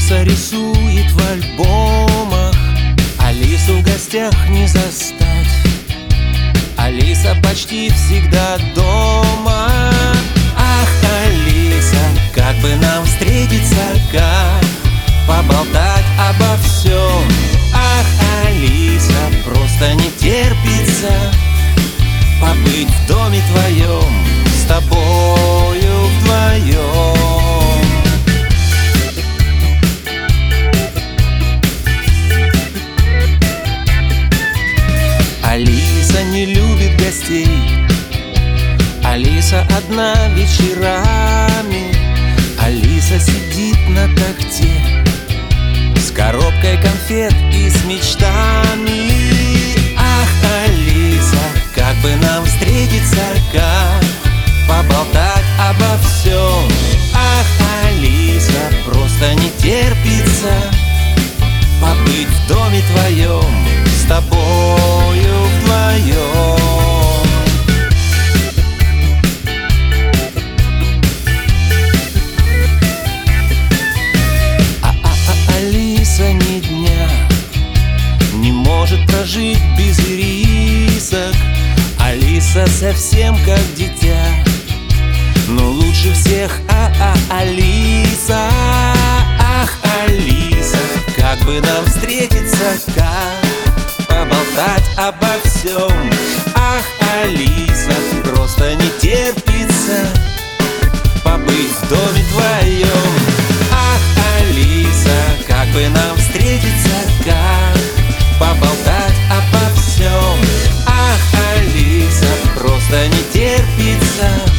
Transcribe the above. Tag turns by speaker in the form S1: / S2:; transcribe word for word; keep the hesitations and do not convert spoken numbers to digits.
S1: Алиса рисует в альбомах, Алису в гостях не застать. Алиса почти всегда дома. Ах, Алиса, как бы нам встретиться, как поболтать обо всем. Ах, Алиса, просто не терпится побыть в доме твоем, с тобою вдвоем. Алиса не любит гостей, Алиса одна вечерами. Алиса сидит на тахте с коробкой конфет и с мечтами. Ах, Алиса, как бы нам встретиться, как поболтать обо всем. Ах, Алиса, просто не терпится побыть в доме твоем, с тобою вдвоем. А-а-а, Алиса ни дня не может прожить без ирисок. Алиса совсем как дитя, но лучше всех а-а, Алиса. Ах, Алиса, как бы нам встретиться, как поболтать обо всем. Ах, Алиса, просто не терпится побыть в доме твоем. Ах, Алиса, как бы нам встретиться, как поболтать обо всем. Ах, Алиса, просто не терпится